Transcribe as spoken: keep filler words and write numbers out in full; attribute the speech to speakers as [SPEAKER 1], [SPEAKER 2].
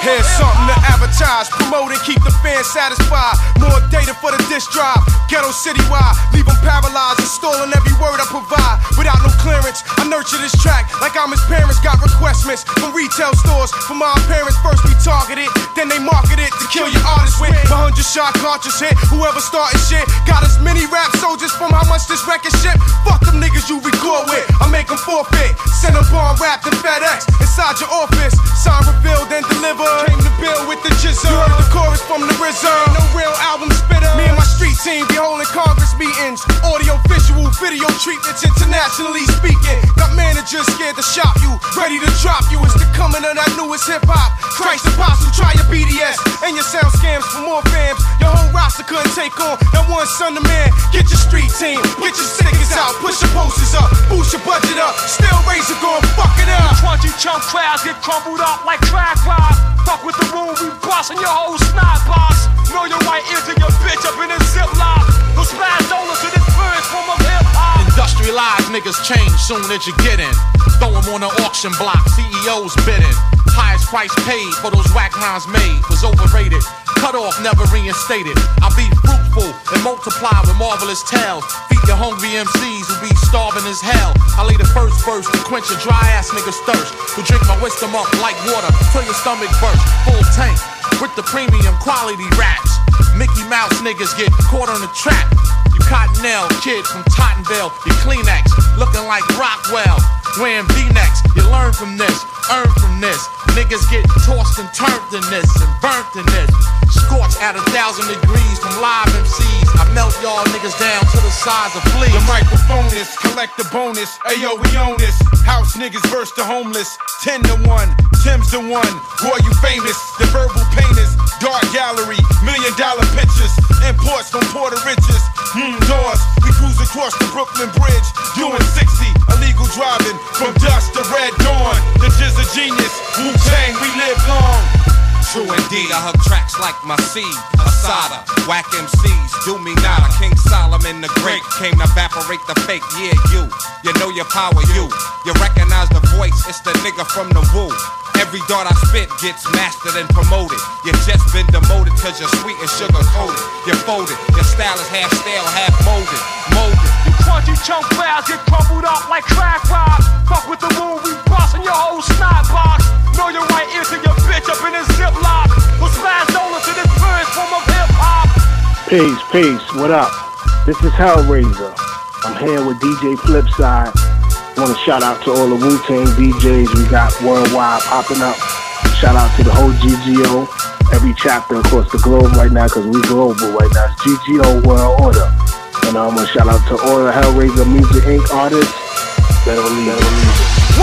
[SPEAKER 1] Here's something to advertise, promote and keep the fans satisfied. More data for the disc drive, ghetto citywide. Leave them paralyzed, installing every word I provide. Without no clearance, I nurture this track like I'm his parents. Got requestments from retail stores. From my parents, first we targeted, then they market it to kill your artist with. My hundred shot cartridge hit, whoever started shit. Got as many rap soldiers from how much this record shit. Fuck them niggas you record with, I make them forfeit. Send them bomb wrapped in FedEx inside your office. Sign revealed and delivered. Came to bill with the jizzle. You heard the chorus from the R Z A. No real album spitter. Me and my street team be holding Congress meetings. Audio, visual, video treatments, internationally speaking. Got managers scared to shop you, ready to drop you. It's the coming of that newest hip hop. Christ Apostle, try your B D S and your sound scams for more fams. Your whole roster couldn't take on that one son of man. Get your street team, get your stickers out, push your posters up, boost your budget up. Still Razor gon' fuck it up.
[SPEAKER 2] twenty chunk crowds get crumbled up like crack rock. Fuck with the room, we bustin' your whole snot box. Know your right ear to your bitch up in a ziplock. Those spaz dollars to this first form of hip hop.
[SPEAKER 3] Industrialized niggas change soon as you get in. Throw them on the auction block, C E Os bidding. Highest price paid for those whack rhymes made was overrated. Cut off, never reinstated. I'll be fruitful and multiply with marvelous tales. Feed your hungry M Cs who be starving as hell. I lay the first verse to quench a dry ass nigga's thirst. Who drink my wisdom up like water till your stomach burst. Full tank with the premium quality raps. Mickey Mouse niggas get caught on the trap. You Cottonelle kid from Tottenville, you Kleenex looking like Rockwell. Wearing V-necks, you learn from this, earn from this. Niggas get tossed and turned in this and burnt in this. Scorched at a thousand degrees from live M Cs. I melt y'all niggas down to the size of fleas.
[SPEAKER 1] The microphone is, collect the bonus. Ayo, we own this. House niggas versus the homeless. Ten to one, Tim's the one. Boy, you famous. The verbal painters, dark gallery, million dollar pictures. Imports from Puerto Riches. Hmm, doors. We cruise across the Brooklyn Bridge, doing sixty. Illegal driving from dusk to red dawn. The Jizz a genius. Wu-Tang, we live long.
[SPEAKER 4] True indeed, I hug tracks like my seed, Asada, whack M Cs, do me nada. King Solomon the Great came to evaporate the fake. Yeah, you, you know your power, you. You recognize the voice, it's the nigga from the woo. Every dart I spit gets mastered and promoted. You just been demoted cause you're sweet and sugar coated. You're folded, your style is half stale, half molded, molded.
[SPEAKER 2] You crunchy chunk crowds get crumbled up like crack rock. Fuck with the room, we bustin' your whole snot box. Know your right ear to your bitch up in a ziplock. Who's fast dollars to this first form of hip hop.
[SPEAKER 5] Peace, peace, what up? This is Hellraiser. I'm here with D J Flipside. I want to shout out to all the Wu-Tang D Js we got worldwide popping up. Shout out to the whole G G O, every chapter across the globe right now, because we global right now. It's G G O World Order. And I'm going to shout out to all the Hellraiser Music Incorporated artists that release.